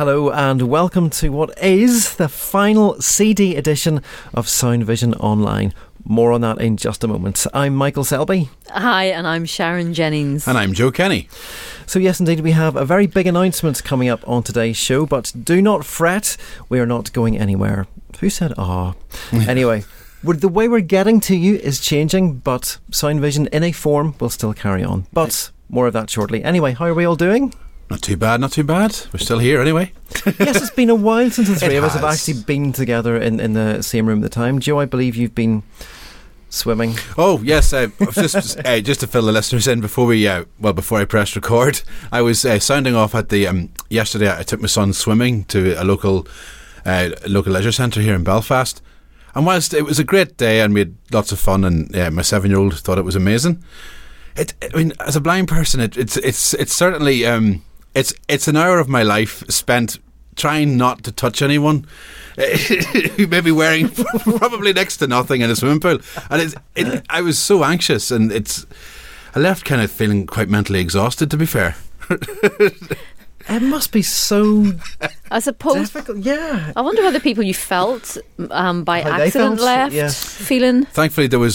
Hello and welcome to what is the final CD edition of Sound Vision Online. More on that in just a moment. I'm Michael Selby. Hi, and I'm Sharon Jennings. And I'm Joe Kenny. So yes, indeed, we have a very big announcement coming up on today's show, but do not fret, we are not going anywhere. Who said ah? Anyway, the way we're getting to you is changing, but Sound Vision in a form will still carry on. But more of that shortly. Anyway, how are we all doing? Not too bad, not too bad. We're still here anyway. Yes, it's been a while since the three of us have has. actually been together in the same room at the time. Joe, I believe you've been swimming. Oh yes, just to fill the listeners in before before I pressed record, I was sounding off at the yesterday. I took my son swimming to a local leisure centre here in Belfast, and whilst it was a great day and we had lots of fun, and my 7-year-old thought it was amazing. I mean, as a blind person, it's certainly it's an hour of my life spent trying not to touch anyone. Maybe wearing probably next to nothing in a swimming pool, and I was so anxious, and I left kind of feeling quite mentally exhausted, to be fair. It must be so I suppose. difficult. Yeah. I wonder whether people you felt by How they accident felt, left yes. feeling. Thankfully, there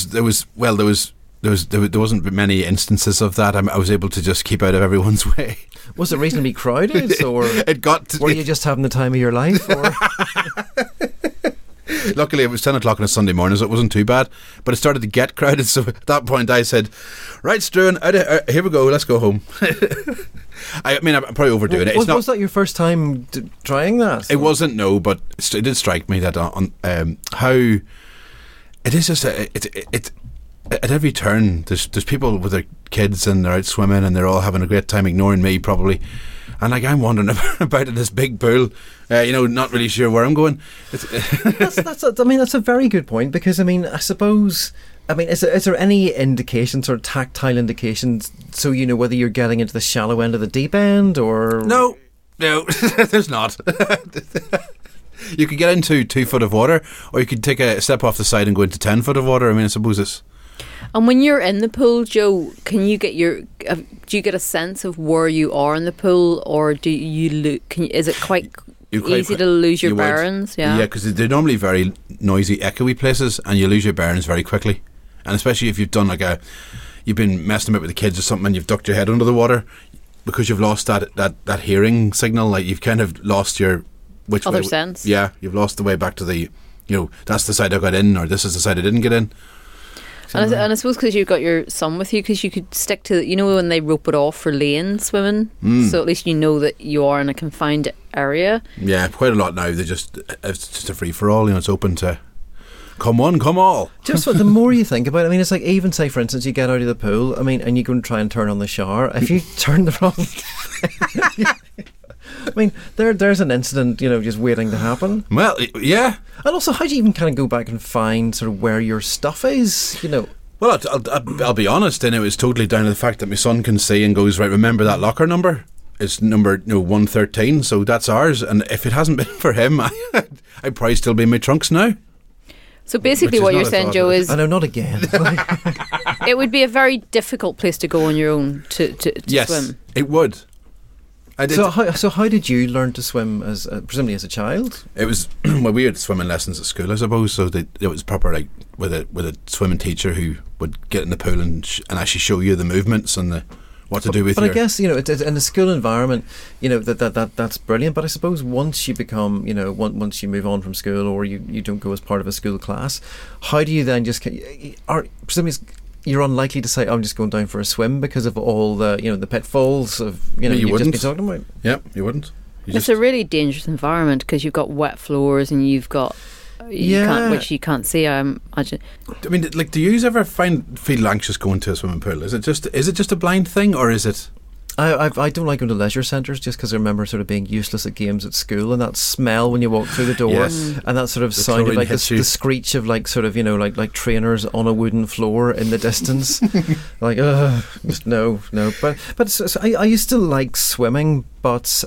wasn't many instances of that. I was able to just keep out of everyone's way. Was it reasonably crowded, or It got to, were you just having the time of your life? Or? Luckily, it was 10 o'clock on a Sunday morning, so it wasn't too bad. But it started to get crowded, so at that point I said, right, Struan, here we go, let's go home. I mean, I'm probably overdoing it. Was that your first time trying that? It wasn't, no, but it did strike me that how it is just at every turn there's people with their kids and they're out swimming and they're all having a great time, ignoring me probably, and like I'm wandering about in this big pool, not really sure where I'm going. That's a very good point, because I suppose is there any indication, sort of tactile indications, so you know whether you're getting into the shallow end of the deep end or No, there's not. You could get into 2 foot of water, or you could take a step off the side and go into 10 foot of water. I mean, I suppose it's. And when you're in the pool, Joe, can you get do you get a sense of where you are in the pool, or do you is it quite easy to lose your bearings? Yeah, because they're normally very noisy, echoey places, and you lose your bearings very quickly. And especially if you've done you've been messing about with the kids or something, and you've ducked your head under the water, because you've lost that hearing signal. Like, you've kind of lost your other sense. Yeah, you've lost the way back to the, that's the side I got in, or this is the side I didn't get in. And I suppose because you've got your son with you, because you could stick to, when they rope it off for lane swimming, so at least you know that you are in a confined area. Yeah, quite a lot now. It's just a free for all. It's open to come one, come all. Just the more you think about it, it's like, even say for instance you get out of the pool, and you go and try and turn on the shower. If you turn the wrong there's an incident, just waiting to happen. Well, yeah. And also, how do you even kind of go back and find sort of where your stuff is, Well, I'll be honest, and it was totally down to the fact that my son can see and goes, right, remember that locker number? It's number 113, so that's ours. And if it hasn't been for him, I'd probably still be in my trunks now. So basically what you're saying, Joe, is... I know, not again. It would be a very difficult place to go on your own to yes, swim. Yes, it would. So how did you learn to swim, presumably as a child? It was, we had swimming lessons at school, I suppose, so it was proper, like, with a swimming teacher who would get in the pool and actually show you the movements and what to do with. But I guess it's in the school environment, that's brilliant. But I suppose once you become, once you move on from school, or you don't go as part of a school class, how do you then presumably you're unlikely to say, I'm just going down for a swim, because of all the the pitfalls of you've just been talking about. Yeah, you wouldn't. It's a really dangerous environment, because you've got wet floors and you've got which you can't see, I imagine. I mean, like, do you ever feel anxious going to a swimming pool? Is it just a blind thing, or is it? I don't like going to leisure centres, just because I remember sort of being useless at games at school, and that smell when you walk through the door, yes. And that sort of the sound of like the screech of like sort of like trainers on a wooden floor in the distance. Like, no. But I used to like swimming, but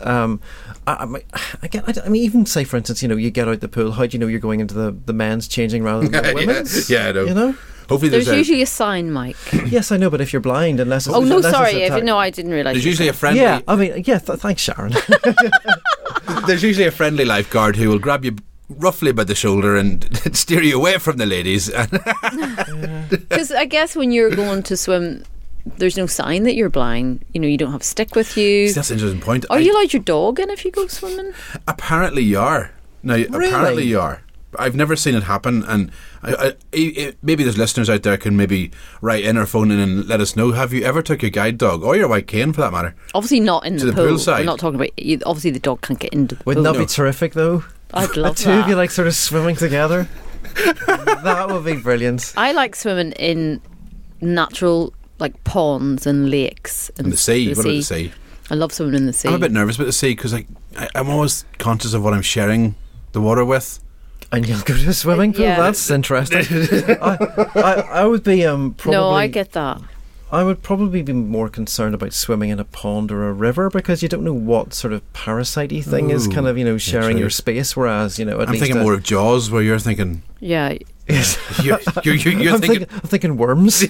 even say for instance, you get out the pool, how do you know you're going into the men's changing rather than the women's? Yeah, I know. hopefully there's usually a sign, Mike. Yes, I know, but if you're blind, unless it's... Oh, no, sorry. No, I didn't realise. There's usually a friendly... Yeah, I mean, thanks, Sharon. There's usually a friendly lifeguard who will grab you roughly by the shoulder and steer you away from the ladies. Because I guess when you're going to swim, there's no sign that you're blind. You know, you don't have a stick with you. See, that's an interesting point. Are you allowed your dog in if you go swimming? Apparently you are. Now, really? Apparently you are. I've never seen it happen, and maybe there's listeners out there can maybe write in or phone in and let us know. Have you ever took your guide dog or your white cane, for that matter? Obviously not in to the pool pool. side. We're not talking about. Obviously, the dog can't get into the Wouldn't pool. that be terrific, though? I'd love the two of you like sort of swimming together. That would be brilliant. I like swimming in natural like ponds and lakes and the sea. What about the sea? I love swimming in the sea. I'm a bit nervous about the sea because I'm always conscious of what I'm sharing the water with. And you'll go to a swimming pool? Yeah. That's interesting. I would be probably... No, I get that. I would probably be more concerned about swimming in a pond or a river because you don't know what sort of parasite-y thing is kind of, sharing your space, whereas, at least... I'm thinking more of Jaws, where you're thinking... Yeah. you're thinking... I'm thinking worms.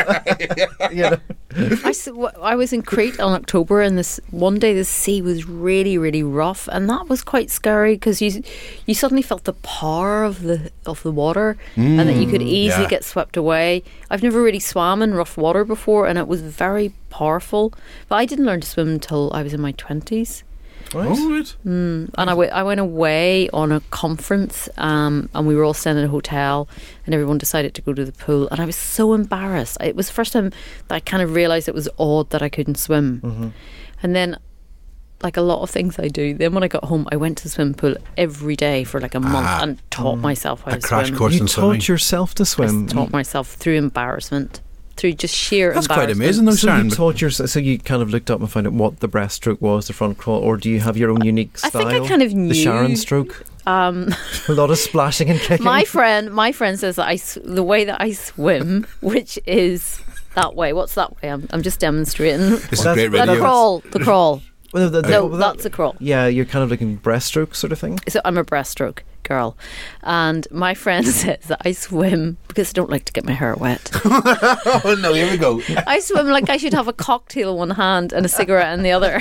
I was in Crete on October, and one day the sea was really, really rough, and that was quite scary because you suddenly felt the power of the water, and that you could easily get swept away. I've never really swam in rough water before, and it was very powerful. But I didn't learn to swim until I was in my 20s. Right. Oh, right. And I went away on a conference, and we were all staying in a hotel, and everyone decided to go to the pool, and I was so embarrassed. It was the first time that I kind of realised it was odd that I couldn't swim. Mm-hmm. And then, like a lot of things I do, then when I got home, I went to the swimming pool every day for like a month and taught myself how to swim. A crash course in swimming. You taught yourself to swim? I taught myself through embarrassment. Through just sheer embarrassment. That's quite amazing though, Sharon. So you kind of looked up and found out what the breaststroke was, the front crawl, or do you have your own unique style? I think I kind of knew. The Sharon stroke? A lot of splashing and kicking. My friend says that the way that I swim, which is that way. What's that way? I'm just demonstrating. This is great radio. The crawl. Well, that's a crawl. Yeah, you're kind of looking breaststroke sort of thing. So I'm a breaststroke girl, and my friend says that I swim because I don't like to get my hair wet. Oh no, here we go. I swim like I should have a cocktail in one hand and a cigarette in the other.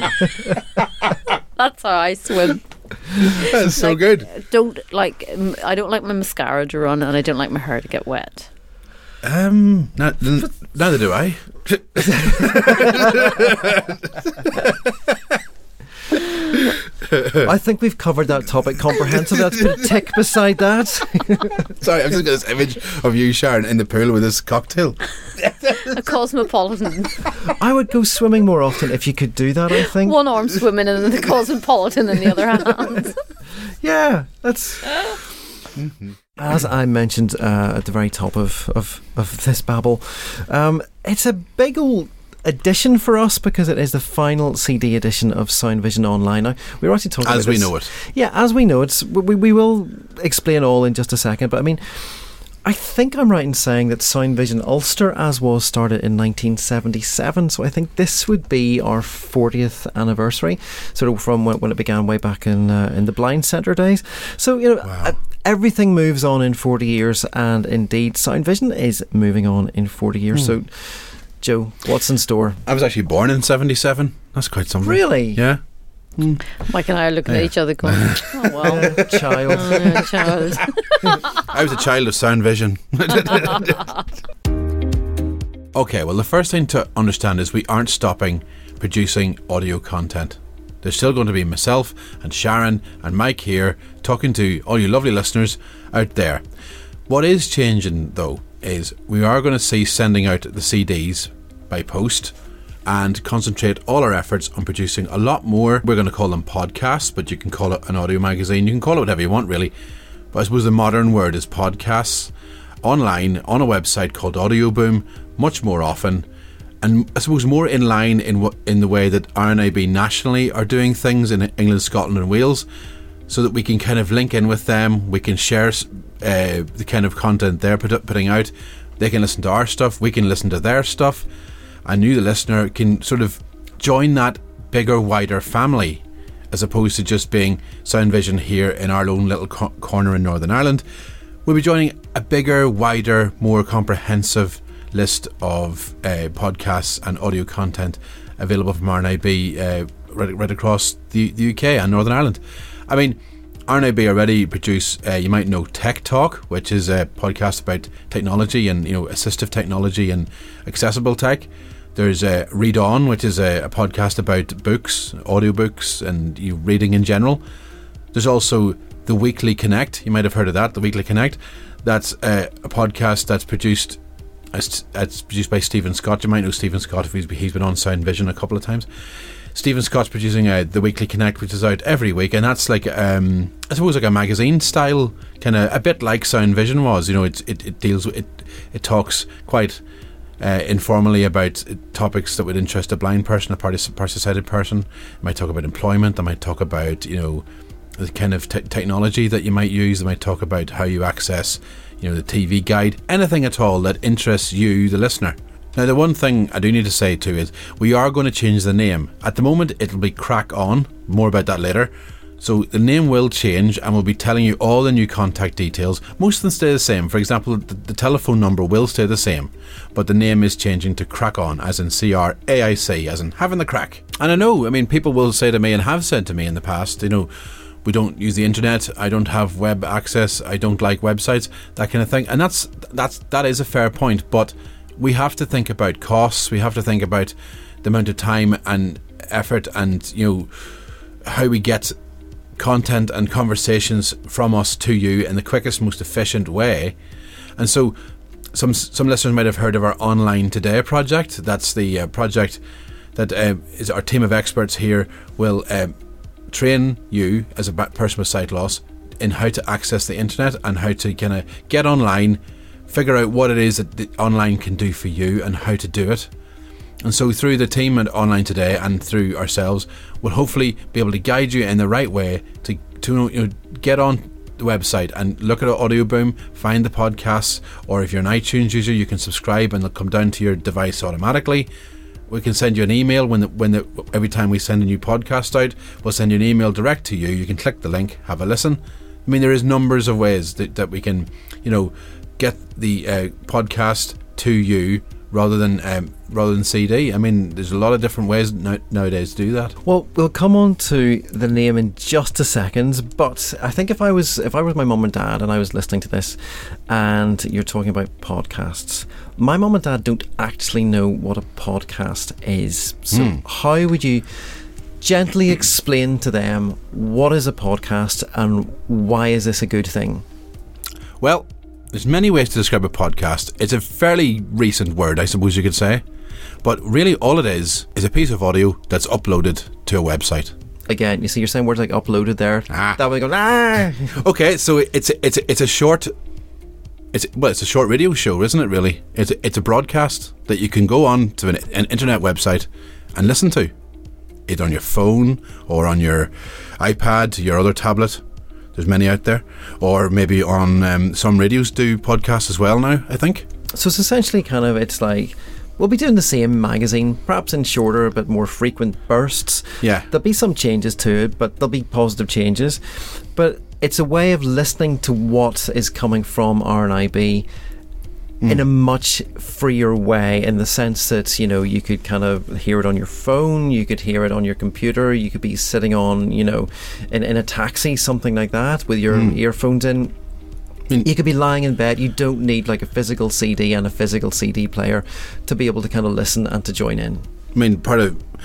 That's how I swim. That's so good. I don't like my mascara to run, and I don't like my hair to get wet. Neither do I. I think we've covered that topic comprehensively. Let's put a tick beside that. Sorry, I'm just got this image of you, Sharon, in the pool with this cocktail. A cosmopolitan. I would go swimming more often if you could do that, I think. One arm swimming and the cosmopolitan in the other hand. Yeah, that's... As I mentioned at the very top of this babble, it's a big old edition for us because it is the final CD edition of Sound Vision Online. Now, we were actually talking about as we know it. Yeah, as we know it. We will explain all in just a second, but I mean, I think I'm right in saying that Sound Vision Ulster, as was, started in 1977, so I think this would be our 40th anniversary, sort of from when it began way back in the Blind Centre days. So, wow. Everything moves on in 40 years, and indeed Sound Vision is moving on in 40 years. So, Joe, what's in store? I was actually born in 77. That's quite something. Really? Yeah. Mike and I are looking at each other going, oh well. Child. Child. I was a child of Sound Vision. Okay, well, the first thing to understand is we aren't stopping producing audio content. There's still going to be myself and Sharon and Mike here talking to all you lovely listeners out there. What is changing, though, is we are going to cease sending out the CDs by post and concentrate all our efforts on producing a lot more. We're going to call them podcasts, but you can call it an audio magazine. You can call it whatever you want, really. But I suppose the modern word is podcasts, online, on a website called Audio Boom, much more often. And I suppose more in line in the way that RNIB nationally are doing things in England, Scotland and Wales, so that we can kind of link in with them. We can share the kind of content they're putting out. They can listen to our stuff, we can listen to their stuff, and you, the listener, can sort of join that bigger, wider family, as opposed to just being Sound Vision here in our own little corner in Northern Ireland. We'll be joining a bigger, wider, more comprehensive list of podcasts and audio content available from RNIB right across the UK and Northern Ireland. I mean, RNIB already produce, you might know, Tech Talk, which is a podcast about technology and, assistive technology and accessible tech. There's Read On, which is a podcast about books, audiobooks, and reading in general. There's also The Weekly Connect. You might have heard of that, The Weekly Connect. That's a podcast that's produced. It's produced by Stephen Scott. You might know Stephen Scott if he's been on Sound Vision a couple of times. Stephen Scott's producing The Weekly Connect, which is out every week, and that's like I suppose like a magazine style, kind of a bit like Sound Vision was. It deals with it talks quite informally about topics that would interest a blind person, a partially-sighted person. It might talk about employment. They might talk about the kind of technology that you might use. They might talk about how you access the TV guide, anything at all that interests you, the listener. Now, the one thing I do need to say too is we are going to change the name. At the moment, it'll be Crack On. More about that later. So the name will change, and we'll be telling you all the new contact details. Most of them stay the same. For example, the telephone number will stay the same, but the name is changing to Crack On, as in CRAIC, as in having the crack. And I know, people will say to me, and have said to me in the past, we don't use the internet, I don't have web access, I don't like websites, that kind of thing. And that is a fair point, but we have to think about costs. We have to think about the amount of time and effort and how we get content and conversations from us to you in the quickest, most efficient way. And so some listeners might have heard of our Online Today project. That's the project that is our team of experts here will train you as a person with sight loss in how to access the internet and how to kind of get online, figure out what it is that the online can do for you and how to do it. And so through the team at Online Today and through ourselves, we'll hopefully be able to guide you in the right way to get on the website and look at Audio Boom, find the podcasts, or if you're an iTunes user, you can subscribe and they'll come down to your device automatically. We can send you an email every time we send a new podcast out. We'll send you an email direct to you. You can click the link, have a listen. There is numbers of ways that we can, get the podcast to you rather than CD. There's a lot of different ways nowadays to do that. Well, we'll come on to the name in just a second, but I think if I was my mum and dad and I was listening to this and you're talking about podcasts, my mum and dad don't actually know what a podcast is. So how would you gently explain to them what is a podcast and why is this a good thing? Well, there's many ways to describe a podcast. It's a fairly recent word, I suppose you could say. But really all it is a piece of audio that's uploaded to a website. Again, you see, you're saying words like uploaded there. That way go, Okay, so it's a short radio show, isn't it really? It's a broadcast that you can go on to an internet website and listen to. It on your phone or on your iPad, your other tablet. There's many out there, or maybe on some radios do podcasts as well now, I think. So it's essentially it's like we'll be doing the same magazine, perhaps in shorter, a bit more frequent bursts. Yeah. There'll be some changes to it, but there'll be positive changes. But it's a way of listening to what is coming from RNIB in a much freer way, in the sense that you could kind of hear it on your phone, you could hear it on your computer, you could be sitting on in a taxi, something like that, with your earphones in. You could be lying in bed. You don't need like a physical CD and a physical CD player to be able to kind of listen and to join in. One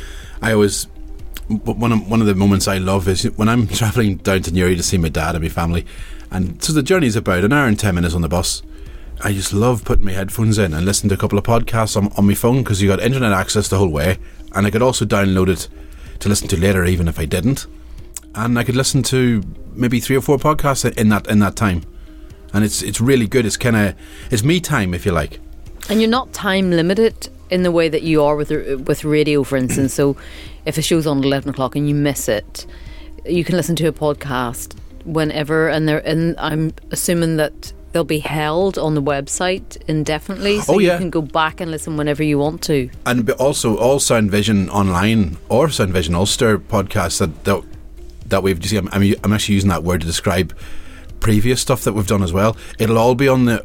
of the moments I love is when I'm travelling down to Newry to see my dad and my family, and so the journey's about an hour and 10 minutes on the bus. I just love putting my headphones in and listening to a couple of podcasts on my phone, because you got internet access the whole way, and I could also download it to listen to later, even if I didn't. And I could listen to maybe 3 or 4 podcasts in that time, and it's really good. It's me time, if you like. And you're not time limited in the way that you are with radio, for instance. So if a show's on 11 o'clock and you miss it, you can listen to a podcast whenever, and I'm assuming that they'll be held on the website indefinitely, so you can go back and listen whenever you want to. And also all Sound Vision Online or Sound Vision Ulster podcasts that we've, you see, I'm actually using that word to describe previous stuff that we've done as well. It'll all be on the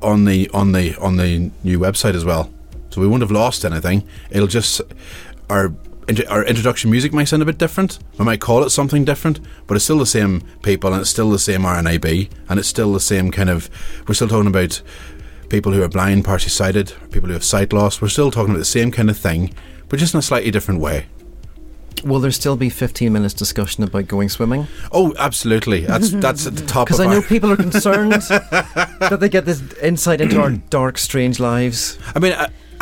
new website as well. So we won't have lost anything. It'll just our introduction music might sound a bit different. We might call it something different, but it's still the same people, and it's still the same RNIB, and it's still the same kind of. We're still talking about people who are blind, partially sighted, people who have sight loss. We're still talking about the same kind of thing, but just in a slightly different way. Will there still be 15 minutes discussion about going swimming? Oh, absolutely. That's at the top. Because I know people are concerned that they get this insight into our dark, strange lives. I mean,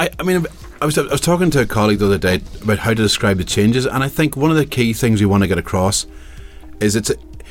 I was talking to a colleague the other day about how to describe the changes, and I think one of the key things we want to get across is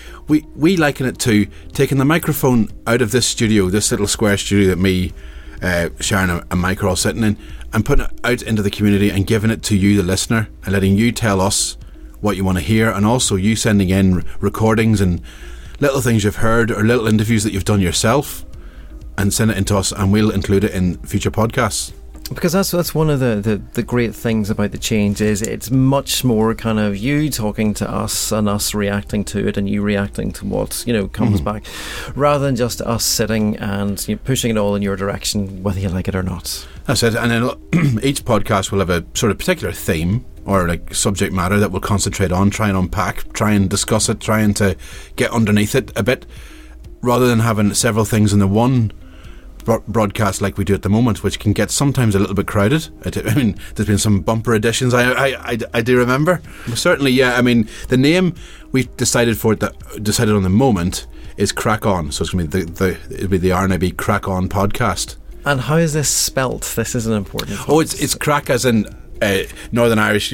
we liken it to taking the microphone out of this studio, this little square studio that me, Sharon and Mike are all sitting in, and putting it out into the community and giving it to you, the listener, and letting you tell us what you want to hear, and also you sending in recordings and little things you've heard or little interviews that you've done yourself, and send it into us, and we'll include it in future podcasts. Because that's one of the great things about the change is it's much more kind of you talking to us and us reacting to it and you reacting to what comes back, rather than just us sitting and pushing it all in your direction whether you like it or not. That's it. And then each podcast will have a sort of particular theme or like subject matter that we'll concentrate on, try and unpack, try and discuss it, trying to get underneath it a bit, rather than having several things in the one broadcast like we do at the moment, which can get sometimes a little bit crowded. I mean, there's been some bumper editions I do remember. But certainly, yeah. I mean, the name we've decided on the moment is Crack On, so it's going to be it'll be the RNIB Crack On podcast. And how is this spelt? This is an important point. Oh, it's crack as in Northern Irish,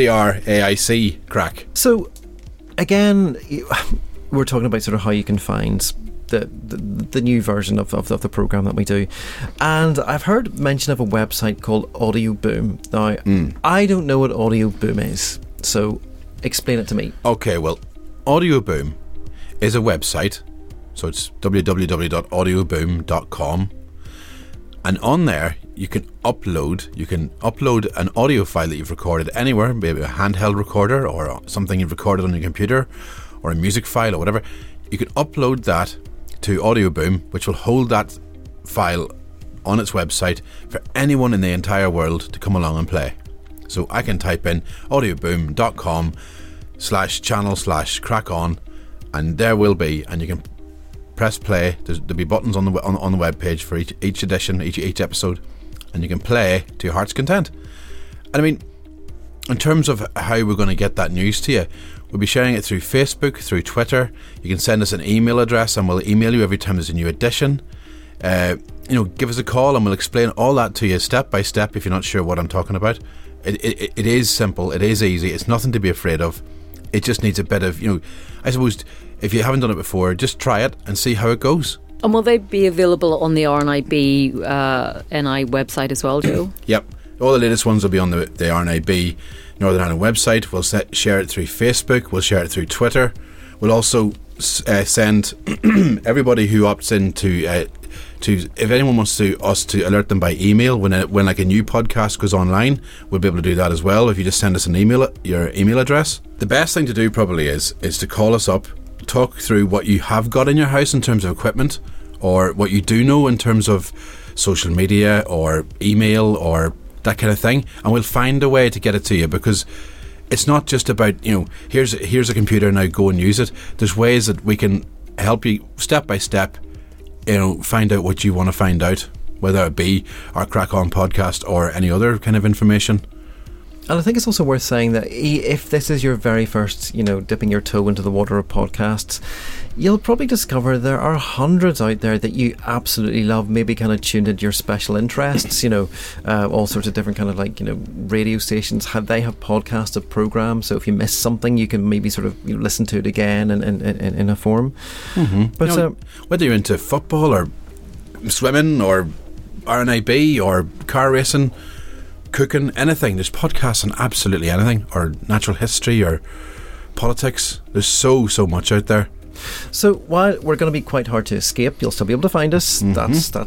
CRAIC, crack. So again, we're talking about sort of how you can find the new version of the programme that we do, and I've heard mention of a website called Audio Boom. Now I don't know what Audio Boom is, so explain it to me. Okay, well, Audio Boom is a website, so it's www.audioboom.com, and on there you can upload an audio file that you've recorded anywhere, maybe a handheld recorder or something you've recorded on your computer or a music file or whatever. You can upload that to Audio Boom, which will hold that file on its website for anyone in the entire world to come along and play. So I can type in audioboom.com/channel/crackon, and there will be, and you can press play. There'll be buttons on the web page for each edition, each episode, and you can play to your heart's content. And I mean, in terms of how we're going to get that news to you, we'll be sharing it through Facebook, through Twitter. You can send us an email address and we'll email you every time there's a new edition. Give us a call and we'll explain all that to you step by step if you're not sure what I'm talking about. It is simple, it is easy, it's nothing to be afraid of. It just needs a bit of, I suppose, if you haven't done it before, just try it and see how it goes. And will they be available on the RNIB NI website as well, Joe? Yep. All the latest ones will be on the RNIB Northern Ireland website. We'll share it through Facebook. We'll share it through Twitter. We'll also send everybody who opts in to if anyone wants us to alert them by email when like a new podcast goes online, we'll be able to do that as well. If you just send us an email, your email address. The best thing to do probably is to call us up, talk through what you have got in your house in terms of equipment, or what you do know in terms of social media or email or that kind of thing, and we'll find a way to get it to you, because it's not just about here's a computer, now go and use it. There's ways that we can help you step by step, find out what you want to find out, whether it be our Crack On podcast or any other kind of information. And I think it's also worth saying that if this is your very first, dipping your toe into the water of podcasts, you'll probably discover there are hundreds out there that you absolutely love, maybe kind of tuned into your special interests, all sorts of different kind of radio stations. They have podcasted programs, so if you miss something, you can maybe sort of listen to it again in a form. Mm-hmm. But whether you're into football or swimming or RNIB or car racing, cooking, anything, there's podcasts on absolutely anything, or natural history or politics. There's so much out there. So while we're going to be quite hard to escape, you'll still be able to find us. Mm-hmm. That's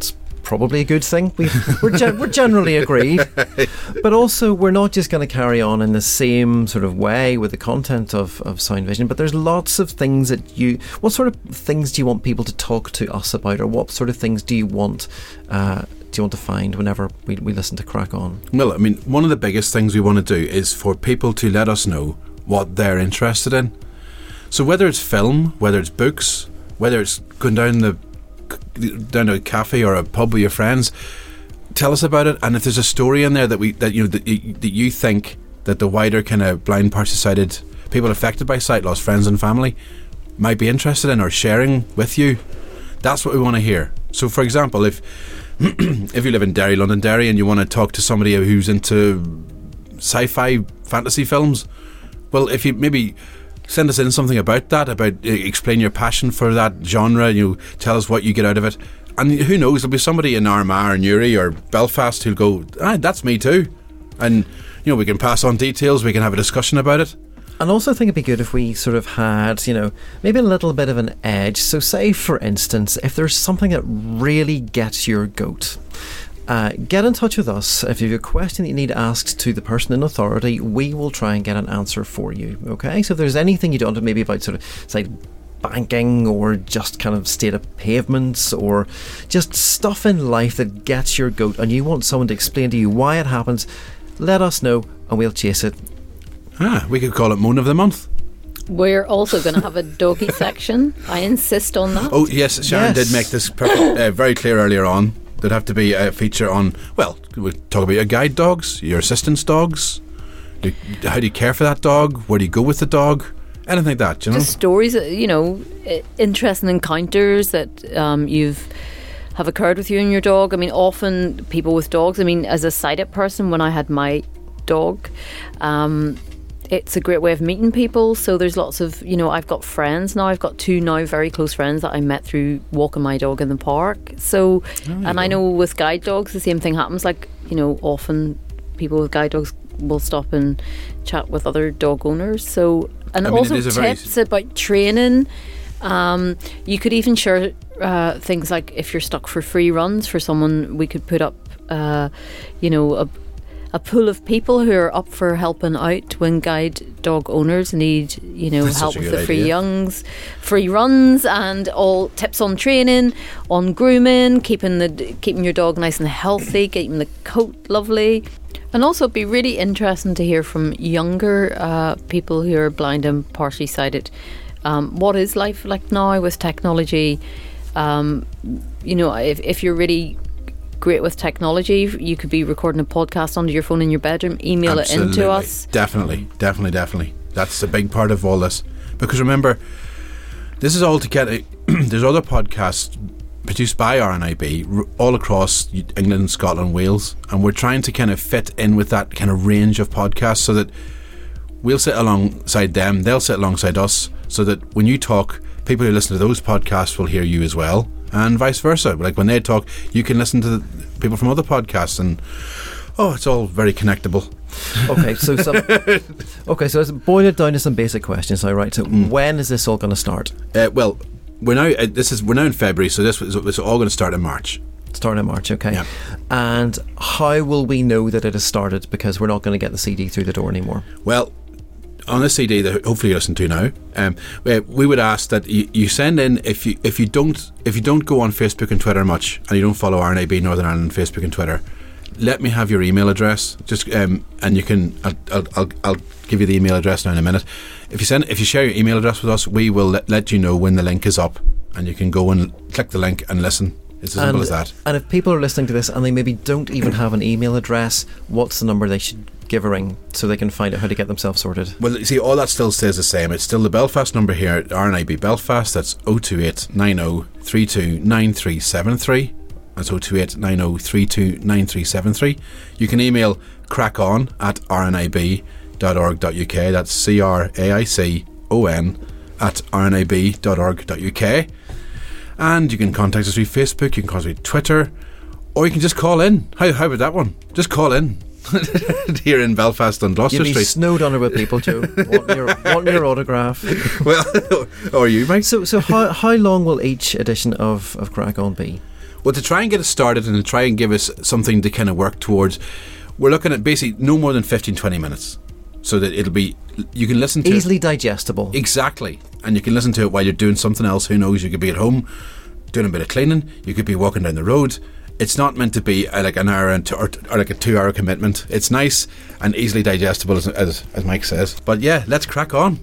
probably a good thing. We're generally agreed. But also, we're not just going to carry on in the same sort of way with the content of Sound Vision, but there's lots of things that what sort of things do you want people to talk to us about, or what sort of things do you want to find whenever we listen to Crack On? Well, I mean, one of the biggest things we want to do is for people to let us know what they're interested in. So whether it's film, whether it's books, whether it's going down to a cafe or a pub with your friends, tell us about it. And if there's a story in there that you think that the wider kind of blind, partially sighted people affected by sight loss, friends and family, might be interested in or sharing with you, that's what we want to hear. So, for example, if if you live in Derry, Londonderry, and you want to talk to somebody who's into sci-fi fantasy films, well, if you maybe send us in something about that, explain your passion for that genre, tell us what you get out of it. And who knows, there'll be somebody in Armagh or Newry or Belfast who'll go, that's me too. And, we can pass on details, we can have a discussion about it. And also I think it'd be good if we sort of had, maybe a little bit of an edge. So say, for instance, if there's something that really gets your goat, get in touch with us. If you have a question that you need asked to the person in authority, we will try and get an answer for you. Okay? So if there's anything you don't know, maybe about sort of, say, banking, or just kind of state of pavements, or just stuff in life that gets your goat and you want someone to explain to you why it happens, let us know and we'll chase it. We could call it Moan of the Month. We're also going to have a doggy section. I insist on that. Oh yes, Sharon did make this very clear earlier on. There'd have to be a feature on, well, we'll talk about your guide dogs, your assistance dogs. How do you care for that dog? Where do you go with the dog? Anything like that, Just stories, interesting encounters that have occurred with you and your dog. I mean, often people with dogs, as a sighted person, when I had my dog, it's a great way of meeting people. So there's lots of, I've got friends now. I've got 2 now very close friends that I met through walking my dog in the park. So, and I know with guide dogs, the same thing happens. Like, often people with guide dogs will stop and chat with other dog owners. So, and also tips about training. You could even share things like if you're stuck for free runs for someone, we could put up, a pool of people who are up for helping out when guide dog owners need, help with the free runs, and all tips on training, on grooming, keeping your dog nice and healthy, keeping the coat lovely. And also it'd be really interesting to hear from younger people who are blind and partially sighted. What is life like now with technology? If you're really great with technology, you could be recording a podcast onto your phone in your bedroom, email Absolutely. It into us. Definitely. That's a big part of all this, because remember, this is all to get there's other podcasts produced by RNIB all across England, Scotland, Wales, and we're trying to kind of fit in with that kind of range of podcasts so that we'll sit alongside them, they'll sit alongside us, so that when you talk, people who listen to those podcasts will hear you as well, and vice versa. Like when they talk, you can listen to the people from other podcasts, and it's all very connectable. Okay, so let's boil it down to some basic questions now, right? So when is this all going to start? Well, we're now in February, so this is all going to start in March. Start in March, okay. Yeah. And how will we know that it has started? Because we're not going to get the CD through the door anymore. Well, on the CD that hopefully you listen to now, we would ask that you send in, if you don't go on Facebook and Twitter much, and you don't follow RNIB Northern Ireland on Facebook and Twitter, let me have your email address. Just and you can. I'll give you the email address now in a minute. If you share your email address with us, we will let you know when the link is up, and you can go and click the link and listen. It's as simple as that. And if people are listening to this and they maybe don't even have an email address, what's the number they should give a ring so they can find out how to get themselves sorted? Well, you see, all that still stays the same. It's still the Belfast number here at RNIB Belfast. That's 028 90 32 9373. That's 028 90 32 9373. You can email crackon@rnib.org.uk. That's CRAICON @rnib.org.uk. And you can contact us through Facebook, you can contact us through Twitter, or you can just call in. How about that one? Just call in. Here in Belfast on Gloucester Street. You'll be snowed under with people, Joe. want your autograph. Well, or you, Mike. So how long will each edition of Crack On be? Well, to try and get us started and to try and give us something to kind of work towards, we're looking at basically no more than 15-20 minutes, so that it'll be, you can listen to easily it. digestible. Exactly. And you can listen to it while you're doing something else. Who knows, you could be at home doing a bit of cleaning, you could be walking down the road. It's not meant to be like an hour or like a 2-hour commitment. It's nice and easily digestible, as Mike says. But yeah, let's crack on.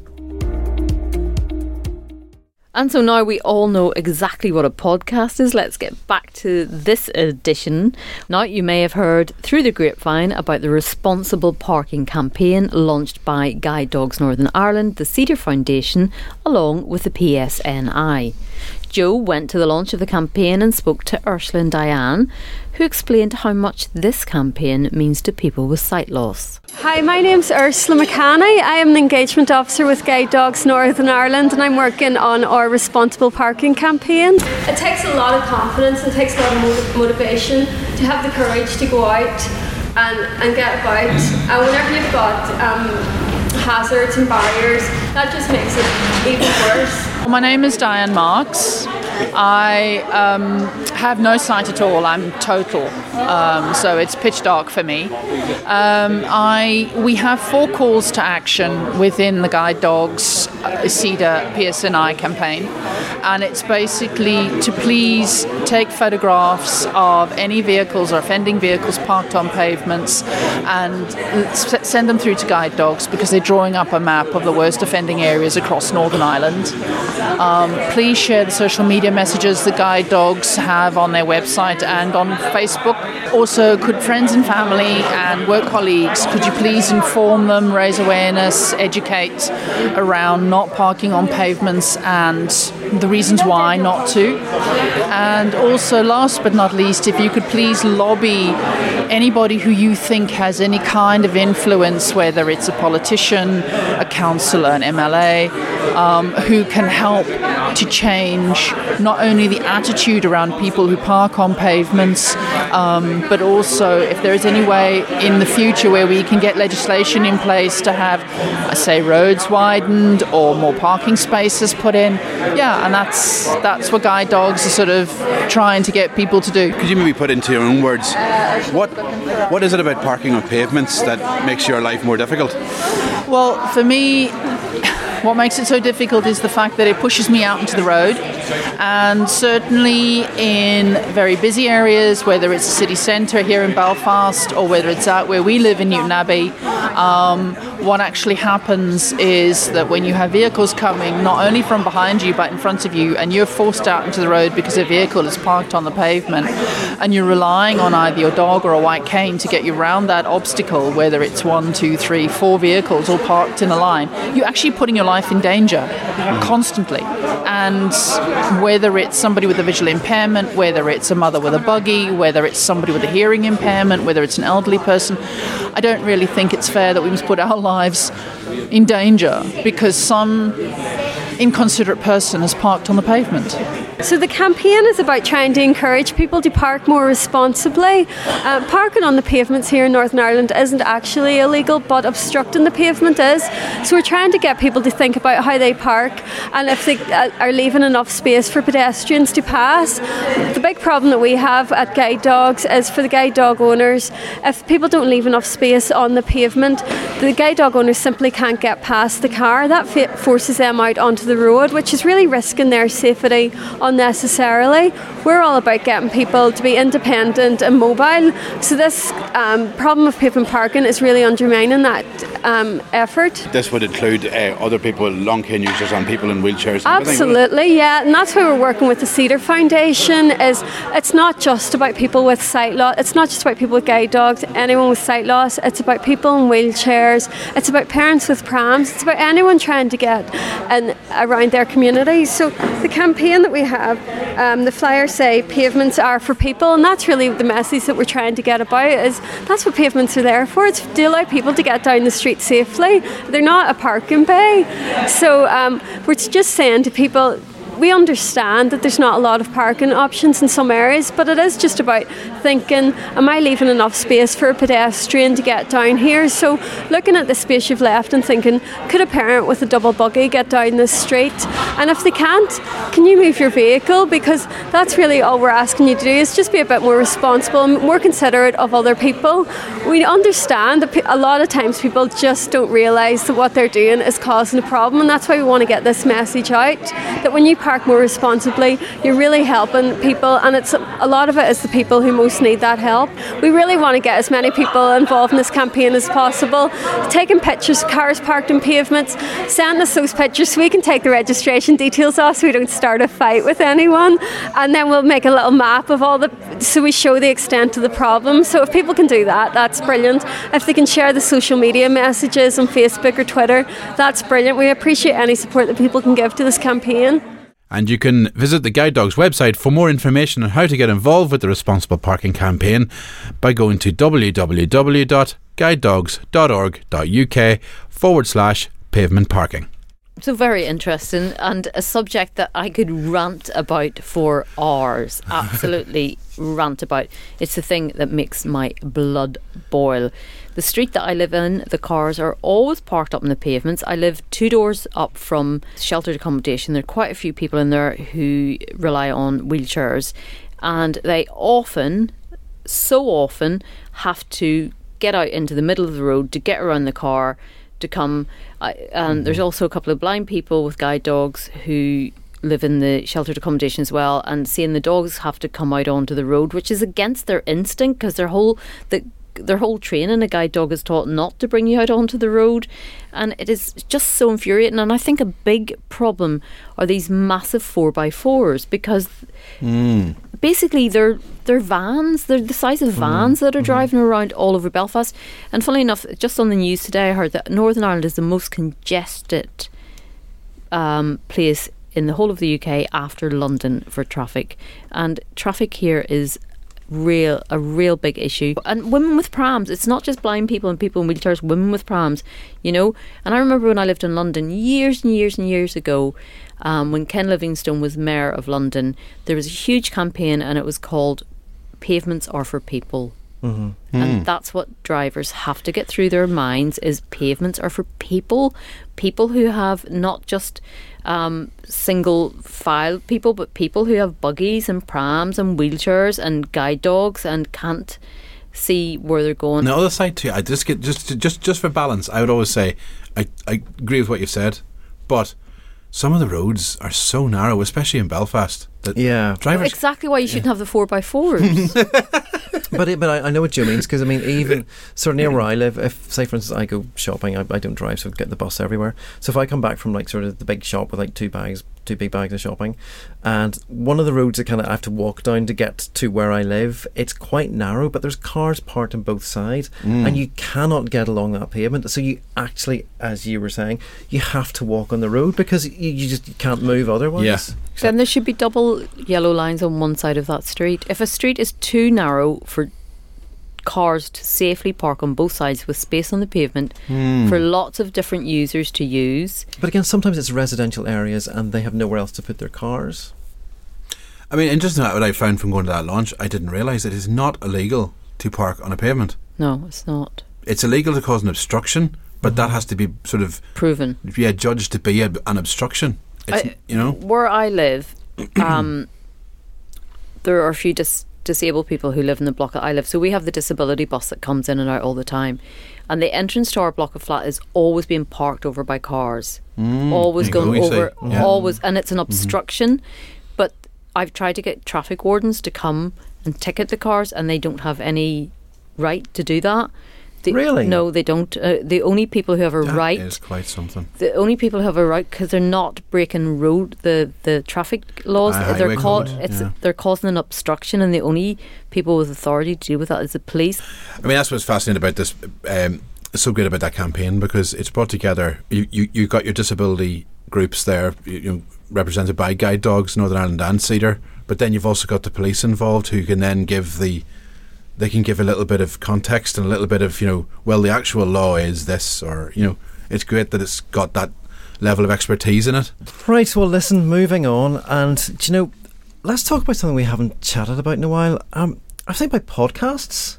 And so now we all know exactly what a podcast is. Let's get back to this edition. Now, you may have heard through the grapevine about the Responsible Parking campaign launched by Guide Dogs Northern Ireland, the Cedar Foundation, along with the PSNI. Joe went to the launch of the campaign and spoke to Ursula and Diane, who explained how much this campaign means to people with sight loss. Hi, my name's Ursula McCanney. I am an engagement officer with Guide Dogs Northern Ireland, and I'm working on our Responsible Parking campaign. It takes a lot of confidence and takes a lot of motivation to have the courage to go out and get about. And whenever you've got hazards and barriers, that just makes it even worse. My name is Diane Marks. I have no sight at all. I'm total. So it's pitch dark for me. We have 4 calls to action within the Guide Dogs CEDA PSNI campaign. And it's basically to please take photographs of any vehicles or offending vehicles parked on pavements and send them through to Guide Dogs, because they're drawing up a map of the worst offending areas across Northern Ireland. Please share the social media messages the Guide Dogs have on their website and on Facebook. Also, could friends and family and work colleagues, could you please inform them, raise awareness, educate around not parking on pavements and the reasons why not to. And also, last but not least, if you could please lobby anybody who you think has any kind of influence, whether it's a politician, a councillor, an MLA, who can help to change not only the attitude around people who park on pavements, but also if there is any way in the future where we can get legislation in place to have, say, roads widened or more parking spaces put in. Yeah, and that's what Guide Dogs are sort of trying to get people to do. Could you maybe put into your own words, what is it about parking on pavements that makes your life more difficult? Well, for me, what makes it so difficult is the fact that it pushes me out into the road, and certainly in very busy areas, whether it's a city centre here in Belfast or whether it's out where we live in Newtonabbey, what actually happens is that when you have vehicles coming not only from behind you but in front of you, and you're forced out into the road because a vehicle is parked on the pavement, and you're relying on either your dog or a white cane to get you around that obstacle, whether it's 1, 2, 3, 4 vehicles all parked in a line, you're actually putting your life in danger constantly. And whether it's somebody with a visual impairment, whether it's a mother with a buggy, whether it's somebody with a hearing impairment, whether it's an elderly person, I don't really think it's fair that we must put our lives in danger because some inconsiderate person has parked on the pavement. So the campaign is about trying to encourage people to park more responsibly. Parking on the pavements here in Northern Ireland isn't actually illegal, but obstructing the pavement is. So we're trying to get people to think about how they park and if they are leaving enough space for pedestrians to pass. The big problem that we have at Guide Dogs is for the guide dog owners, if people don't leave enough space on the pavement, the guide dog owners simply can't get past the car. That forces them out onto the road, which is really risking their safety unnecessarily. We're all about getting people to be independent and mobile, so this problem of pavement parking is really undermining that effort. This would include other people, long cane users and people in wheelchairs. Absolutely, yeah, and that's why we're working with the Cedar Foundation. It's not just about people with sight loss, it's not just about people with guide dogs, anyone with sight loss, it's about people in wheelchairs, it's about parents with prams, it's about anyone trying to get around their community. So the campaign that we have, the flyers say pavements are for people, and that's really the message that we're trying to get about, is that's what pavements are there for. It's to allow people to get down the street safely. They're not a parking bay. So we're just saying to people, we understand that there's not a lot of parking options in some areas, but it is just about thinking, am I leaving enough space for a pedestrian to get down here? So looking at the space you've left and thinking, could a parent with a double buggy get down this street? And if they can't, can you move your vehicle? Because that's really all we're asking you to do, is just be a bit more responsible and more considerate of other people. We understand that a lot of times people just don't realise that what they're doing is causing a problem, and that's why we want to get this message out, that when you park more responsibly, you're really helping people, and it's a lot of it is the people who most need that help. We really want to get as many people involved in this campaign as possible, taking pictures of cars parked on pavements, sending us those pictures so we can take the registration details off so we don't start a fight with anyone, and then we'll make a little map of so we show the extent of the problem. So if people can do that, that's brilliant. If they can share the social media messages on Facebook or Twitter, that's brilliant. We appreciate any support that people can give to this campaign. And you can visit the Guide Dogs website for more information on how to get involved with the Responsible Parking campaign by going to www.guidedogs.org.uk/pavement parking. So very interesting, and a subject that I could rant about for hours. Absolutely rant about. It's the thing that makes my blood boil. The street that I live in, the cars are always parked up on the pavements. I live 2 doors up from sheltered accommodation. There are quite a few people in there who rely on wheelchairs, and they so often have to get out into the middle of the road to get around the car to come. And there's also a couple of blind people with guide dogs who live in the sheltered accommodation as well, and seeing the dogs have to come out onto the road, which is against their instinct, because their whole training, a guide dog is taught not to bring you out onto the road, and it is just so infuriating. And I think a big problem are these massive 4x4s, because basically they're vans. They're the size of vans that are driving around all over Belfast. And funnily enough, just on the news today, I heard that Northern Ireland is the most congested place in the whole of the UK after London for traffic. And traffic here is a real big issue. And women with prams, it's not just blind people and people in wheelchairs, women with prams, you know. And I remember when I lived in London years and years and years ago, when Ken Livingstone was Mayor of London, there was a huge campaign, and it was called Pavements Are for People. And that's what drivers have to get through their minds, is pavements are for people who have not just single file people, but people who have buggies and prams and wheelchairs and guide dogs and can't see where they're going. On the other side too, I just get just for balance, I would always say I agree with what you've said, but some of the roads are so narrow, especially in Belfast, that drivers... Exactly why you shouldn't have the 4x4s. But I know what Joe means, because I mean, even sort of near where I live, if, say for instance, I go shopping, I don't drive, so I get the bus everywhere. So if I come back from like sort of the big shop with like two big bags of shopping, and one of the roads that kind of I have to walk down to get to where I live, it's quite narrow, but there's cars parked on both sides, and you cannot get along that pavement. So you actually, as you were saying, you have to walk on the road, because you just can't move otherwise. Yes. Then there should be double yellow lines on one side of that street. If a street is too narrow for cars to safely park on both sides with space on the pavement for lots of different users to use. But again, sometimes it's residential areas and they have nowhere else to put their cars. I mean, interesting what I found from going to that launch, I didn't realise it is not illegal to park on a pavement. No, it's not. It's illegal to cause an obstruction, but that has to be sort of... proven. Yeah, judged to be an obstruction. You know? Where I live, there are a few disabled people who live in the block that I live. So we have the disability bus that comes in and out all the time. And the entrance to our block of flat is always being parked over by cars. Always going over, always. And it's an obstruction. But I've tried to get traffic wardens to come and ticket the cars, and they don't have any right to do that. Really? No, they don't. The only people who have a right... That is quite something. The only people who have a right, because they're not breaking the traffic laws, they're causing an obstruction, and the only people with authority to deal with that is the police. I mean, that's what's fascinating about this. It's so great about that campaign, because it's brought together... You got your disability groups there, represented by Guide Dogs, Northern Ireland and Cedar, but then you've also got the police involved, who can then give they can give a little bit of context and a little bit of, well, the actual law is this, or, it's great that it's got that level of expertise in it. Right, well, listen, moving on, and do you know, let's talk about something we haven't chatted about in a while. I think about podcasts.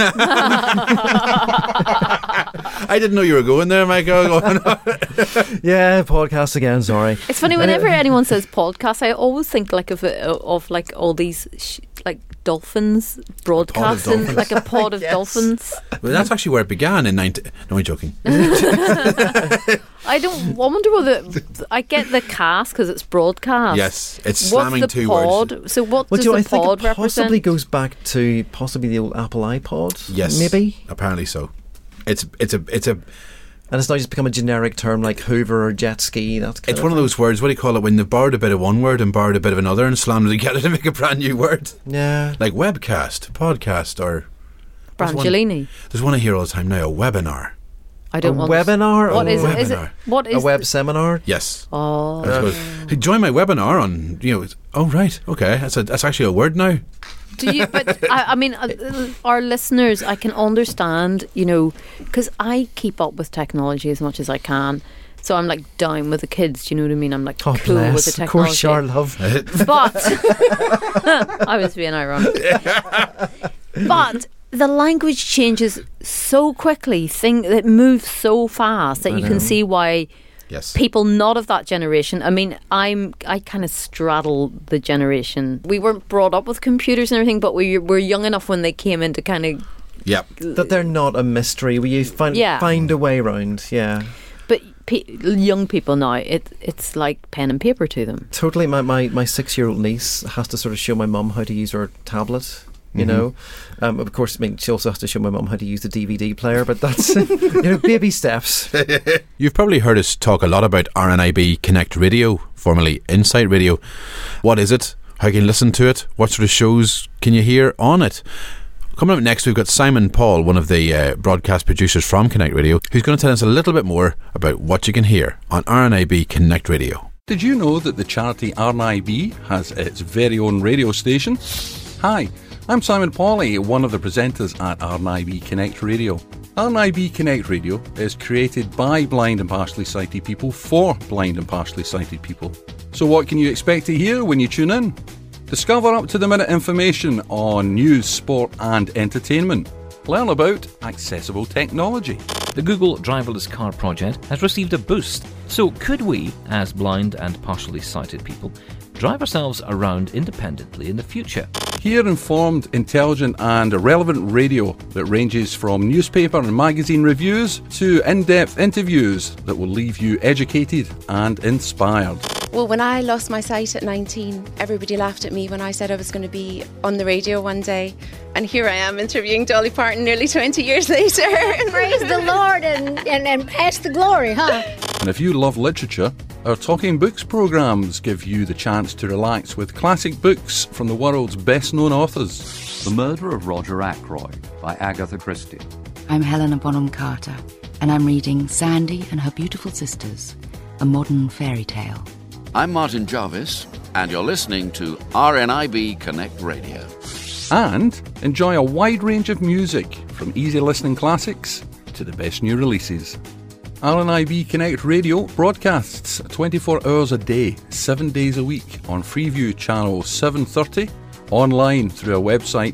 I didn't know you were going there, Michael. Yeah, podcasts again. Sorry. It's funny whenever anyone says podcast, I always think like of like all these like dolphins broadcasting, like a pod of Yes. dolphins. Well, that's actually where it began in 19... No, I'm joking. I wonder whether I get the cast because it's broadcast. Yes, it's What's slamming the two pod? words. So what Well, does do you know, I the think pod it possibly represent? goes back to possibly the old Apple iPod. Yes, maybe. apparently so. It's a And it's now just become a generic term like Hoover or jet ski. That's kind It's one of those words, what do you call it, when they've borrowed a bit of one word and borrowed a bit of another and slammed it together to make a brand new word. Yeah. Like webcast, podcast, or... Brangelini. There's one I hear all the time now, a webinar. I don't want webinar? What is A it? Is it? webinar. What is A web the- seminar? Yes. Oh. I suppose. Hey, join my webinar on, oh right, okay, that's actually a word now. Do you? But I mean, our listeners, I can understand, because I keep up with technology as much as I can. So I'm like down with the kids. Do you know what I mean? I'm like Oh, cool bless. with the Of course technology. you are, love. But I was being ironic. But the language changes so quickly. It moves so fast that you can see why. Yes. People not of that generation. I mean, I kind of straddle the generation. We weren't brought up with computers and everything, but we were young enough when they came into kind of. Yep. That they're not a mystery. Will you find a way around? Yeah. But young people now, it's like pen and paper to them. Totally. My 6-year-old niece has to sort of show my mum how to use her tablet. You know, of course, I mean, she also has to show my mum how to use the DVD player, but that's, baby steps. You've probably heard us talk a lot about RNIB Connect Radio, formerly Insight Radio. What is it? How can you listen to it? What sort of shows can you hear on it? Coming up next, we've got Simon Paul, one of the broadcast producers from Connect Radio, who's going to tell us a little bit more about what you can hear on RNIB Connect Radio. Did you know that the charity RNIB has its very own radio station? Hi, I'm Simon Pauly, one of the presenters at RNIB Connect Radio. RNIB Connect Radio is created by blind and partially sighted people for blind and partially sighted people. So what can you expect to hear when you tune in? Discover up-to-the-minute information on news, sport and entertainment. Learn about accessible technology. The Google Driverless Car project has received a boost. So could we, as blind and partially sighted people, drive ourselves around independently in the future? Hear informed, intelligent and relevant radio that ranges from newspaper and magazine reviews to in-depth interviews that will leave you educated and inspired. Well, when I lost my sight at 19, everybody laughed at me when I said I was going to be on the radio one day. And here I am interviewing Dolly Parton nearly 20 years later. Praise the Lord and pass the glory, huh? And if you love literature, our Talking Books programmes give you the chance to relax with classic books from the world's best-known authors. The Murder of Roger Ackroyd by Agatha Christie. I'm Helena Bonham Carter, and I'm reading Sandy and Her Beautiful Sisters, a modern fairy tale. I'm Martin Jarvis, and you're listening to RNIB Connect Radio. And enjoy a wide range of music, from easy listening classics to the best new releases. RNIB Connect Radio broadcasts 24 hours a day, 7 days a week on Freeview channel 730, online through our website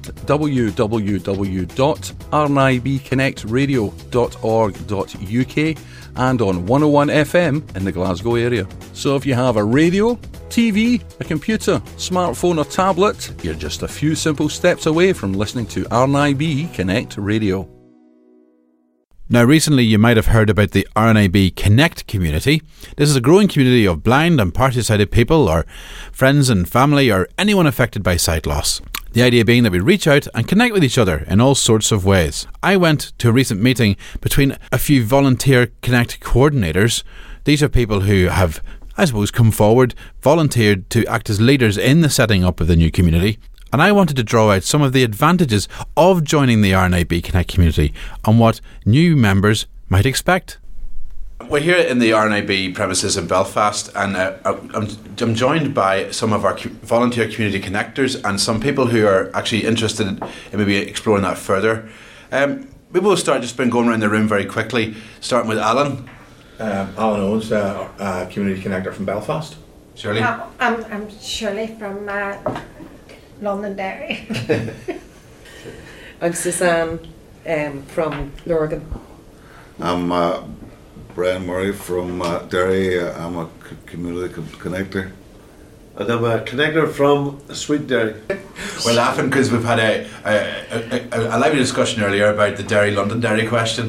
www.rnibconnectradio.org.uk and on 101 FM in the Glasgow area. So if you have a radio, TV, a computer, smartphone or tablet, you're just a few simple steps away from listening to RNIB Connect Radio. Now, recently you might have heard about the RNIB Connect community. This is a growing community of blind and partially sighted people, or friends and family, or anyone affected by sight loss. The idea being that we reach out and connect with each other in all sorts of ways. I went to a recent meeting between a few volunteer Connect coordinators. These are people who have, I suppose, come forward, volunteered to act as leaders in the setting up of the new community. And I wanted to draw out some of the advantages of joining the RNIB Connect community and what new members might expect. We're here in the RNIB premises in Belfast, and I'm joined by some of our volunteer community connectors and some people who are actually interested in maybe exploring that further. Maybe we'll start just going around the room very quickly, starting with Alan. Alan Owens, Community Connector from Belfast. Shirley? I'm Shirley from Londonderry. I'm Suzanne from Lurgan. I'm Brian Murray from Derry. I'm a community connector. And I'm a connector from Sweet Derry. We're laughing because we've had a lively discussion earlier about the Derry-Londonderry question.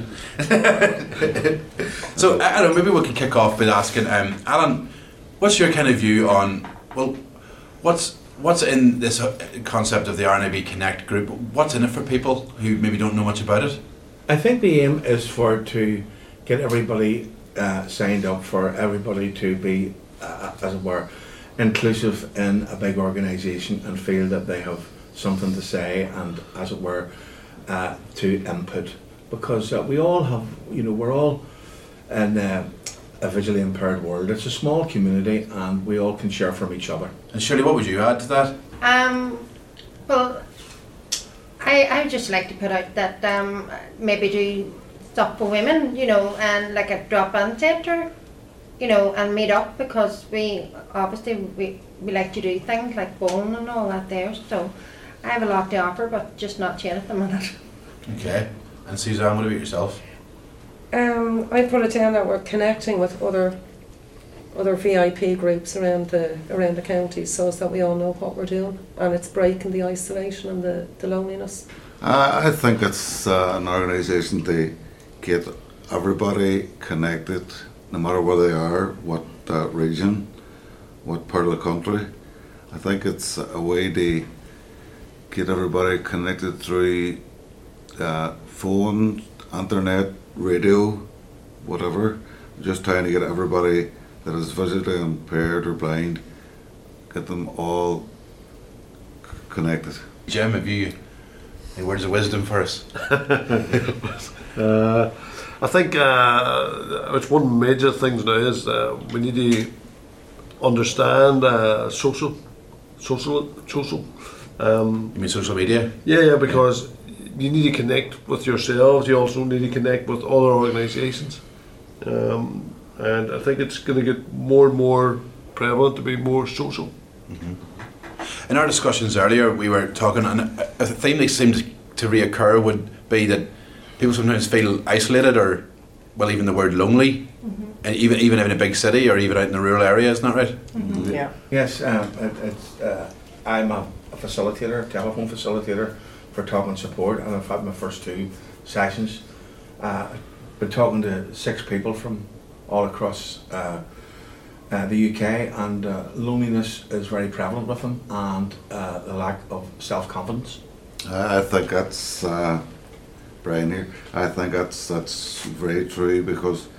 So, Alan, maybe we can kick off with asking, Alan, what's your kind of view on, well, what's in this concept of the RNIB Connect group? What's in it for people who maybe don't know much about it? I think the aim is to get everybody signed up, for everybody to be, as it were, inclusive in a big organisation and feel that they have something to say and, as it were, to input. Because we all have, we're all in a visually impaired world. It's a small community and we all can share from each other. And Shirley, what would you add to that? Well, I would just like to put out that maybe do stuff for women, and like a drop-in centre, and meet up, because we like to do things like bowling and all that there. So I have a lot to offer, but just not yet at the minute. Okay. And Suzanne, what about yourself? I put it down that we're connecting with other VIP groups around the county, so as that we all know what we're doing, and it's breaking the isolation and the loneliness. I think it's an organisation to get everybody connected, no matter where they are, what region, what part of the country. I think it's a way to get everybody connected through phone, internet, radio, whatever. Just trying to get everybody that is visually impaired or blind, get them all connected. Jim, have you any words of wisdom for us? I think it's one of the major things now is we need to understand social. You mean social media? Yeah, because you need to connect with yourselves. You also need to connect with other organisations, and I think it's going to get more and more prevalent to be more social. Mm-hmm. In our discussions earlier, we were talking, and a theme that seemed to reoccur would be that people sometimes feel isolated, or, well, even the word lonely, and even in a big city or even out in the rural area, isn't that right? Mm-hmm. Yeah. Yes, I'm a facilitator, telephone facilitator for Talk and Support, and I've had my first 2 sessions. Been talking to 6 people from all across the UK, and loneliness is very prevalent with them, and the lack of self-confidence. I think that's Brian here. I think that's very true, because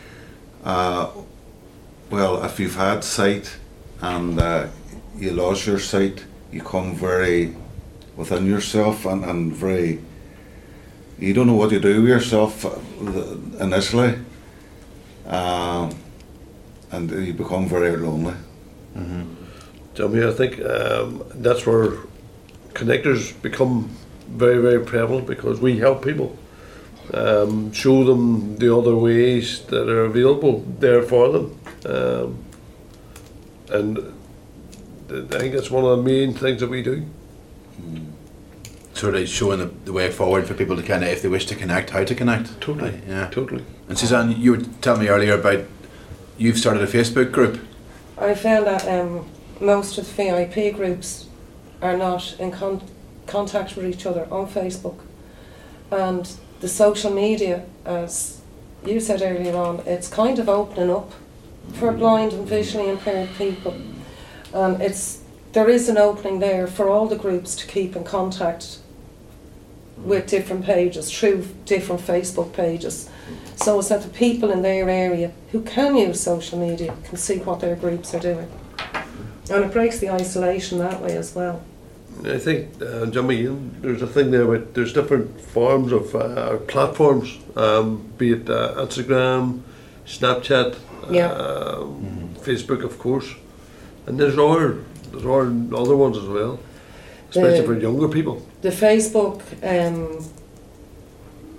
well, if you've had sight and you lost your sight, you come very within yourself and very, you don't know what to do with yourself initially, and you become very lonely. Mm-hmm. I think that's where connectors become very, very prevalent, because we help people, show them the other ways that are available there for them, and I think that's one of the main things that we do. Sort of showing the way forward for people to kind of, if they wish to connect, how to connect. Totally, right? Yeah, totally. And Suzanne, you were telling me earlier about you've started a Facebook group. I found that most of the VIP groups are not in contact with each other on Facebook, and the social media, as you said earlier on, it's kind of opening up for blind and visually impaired people, and there is an opening there for all the groups to keep in contact with different pages through different Facebook pages, so it's that the people in their area who can use social media can see what their groups are doing, and it breaks the isolation that way as well. I think, Jimmy, there's a thing there with there's different forms of platforms, be it Instagram, Snapchat, Facebook, of course, and there's other ones as well, especially for younger people. The Facebook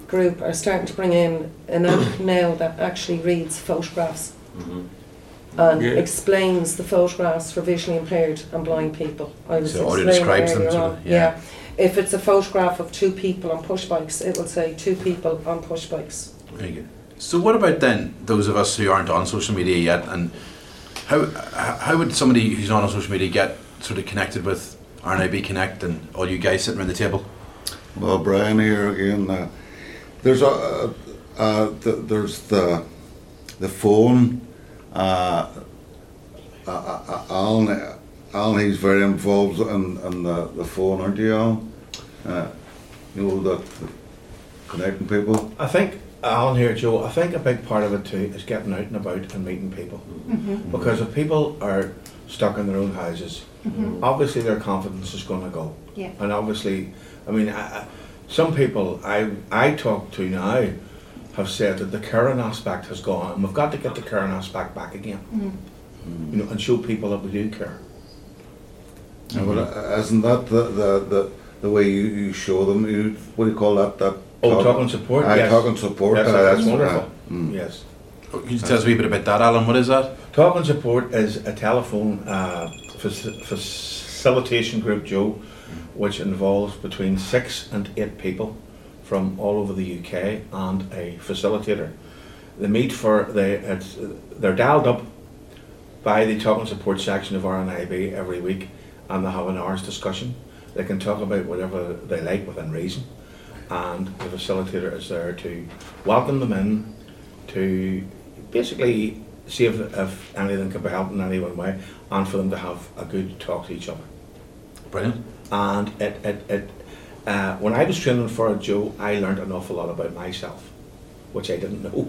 group are starting to bring in an app now that actually reads photographs and explains the photographs for visually impaired and blind people. I was So audio describes them. Yeah. If it's a photograph of 2 people on push bikes, it will say 2 people on push bikes. Very good. So what about then those of us who aren't on social media yet, and how would somebody who's not on social media get sort of connected with RNIB Connect and all you guys sitting around the table? Well, Brian here again. There's the phone. Alan, he's very involved in the phone, aren't you, Alan? You know, that connecting people. I think, Alan here, Joe, I think a big part of it too is getting out and about and meeting people. Because if people are stuck in their own houses, obviously their confidence is going to go. Yeah. And obviously, I mean, some people I talk to now have said that the caring aspect has gone, and we've got to get the caring aspect back again. You know, and show people that we do care. Well, isn't that the way you show them? What do you call that? Talk and support. Yes. Talk and support. Yes, that's wonderful. Yes. Can you tell us a wee bit about that, Alan? What is that? Talk and Support is a telephone facilitation group, Joe, which involves between 6 and 8 people from all over the UK and a facilitator. They meet they're dialed up by the Talk and Support section of RNIB every week, and they have an hour's discussion. They can talk about whatever they like within reason, and the facilitator is there to welcome them in, to basically see if anything can be helped in any one way, and for them to have a good talk to each other. Brilliant. And when I was training for it, Joe, I learned an awful lot about myself, which I didn't know.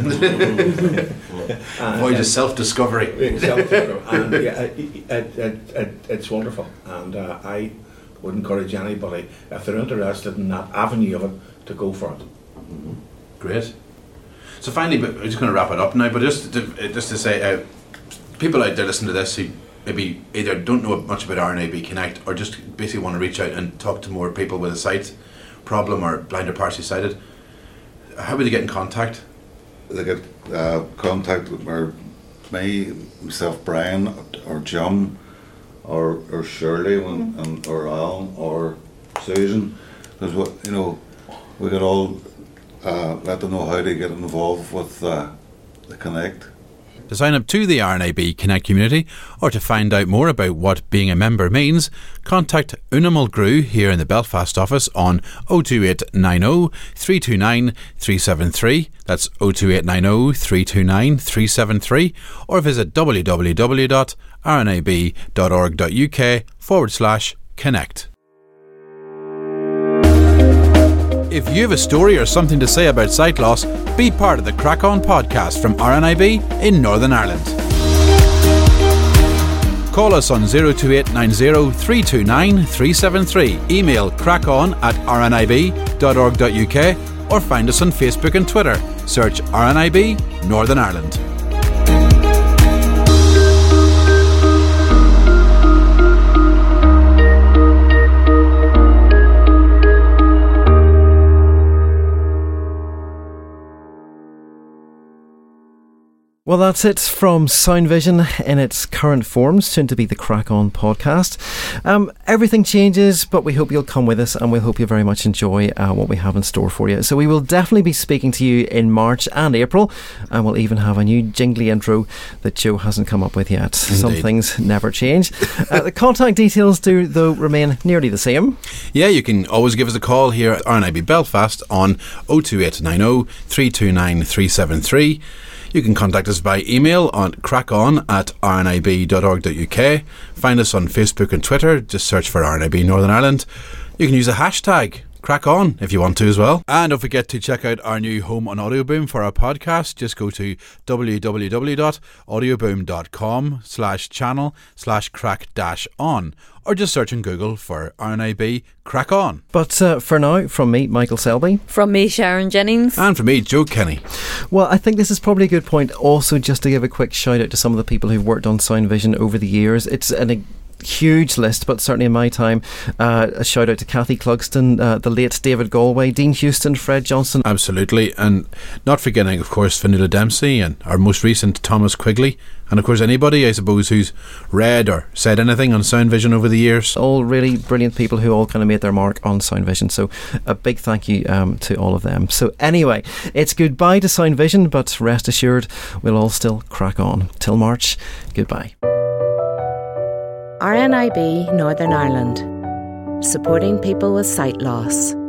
Voyage of self-discovery. And yeah, it's wonderful, and I would encourage anybody, if they're interested in that avenue of it, to go for it. Great. So finally, but we're just going to wrap it up now, but just to say, people out there listening to this who maybe either don't know much about RNIB Connect or just basically want to reach out and talk to more people with a sight problem or blind or partially sighted, how would they get in contact? They get contact with myself, Brian, or John, or Shirley, or Alan, or Susan, because we could all let them know how to get involved with the Connect. To sign up to the RNIB Connect community or to find out more about what being a member means, contact Una Mulgrew here in the Belfast office on 02890 329 373. That's 02890 329 373, or visit www.rnib.org.uk/connect. If you have a story or something to say about sight loss, be part of the Crack On podcast from RNIB in Northern Ireland. Call us on 02890 329 373, email crackon@rnib.org.uk, or find us on Facebook and Twitter. Search RNIB Northern Ireland. Well, that's it from Sound Vision in its current form, soon to be the Crack On podcast. Everything changes, but we hope you'll come with us, and we hope you very much enjoy what we have in store for you. So we will definitely be speaking to you in March and April, and we'll even have a new jingly intro that Joe hasn't come up with yet. Indeed. Some things never change. The contact details do, though, remain nearly the same. Yeah, you can always give us a call here at RNIB Belfast on 02890 329 373. You can contact us by email on crackon@rnib.org.uk. Find us on Facebook and Twitter. Just search for RNIB Northern Ireland. You can use the hashtag Crack On if you want to as well. And don't forget to check out our new home on Audioboom for our podcast. Just go to www.audioboom.com/channel/crack-on, or just search in Google for RNIB Crack On. But for now, from me, Michael Selby. From me, Sharon Jennings. And from me, Joe Kenny. Well, I think this is probably a good point also just to give a quick shout out to some of the people who've worked on Sound Vision over the years. It's an huge list, but certainly in my time, a shout out to Kathy Clugston, the late David Galway, Dean Houston, Fred Johnson. Absolutely, and not forgetting, of course, Fionnuala Dempsey and our most recent Thomas Quigley, and of course anybody, I suppose, who's read or said anything on Sound Vision over the years. All really brilliant people who all kind of made their mark on Sound Vision, so a big thank you to all of them. So anyway, it's goodbye to Sound Vision, but rest assured we'll all still crack on. Till March, goodbye. RNIB Northern Ireland, supporting people with sight loss.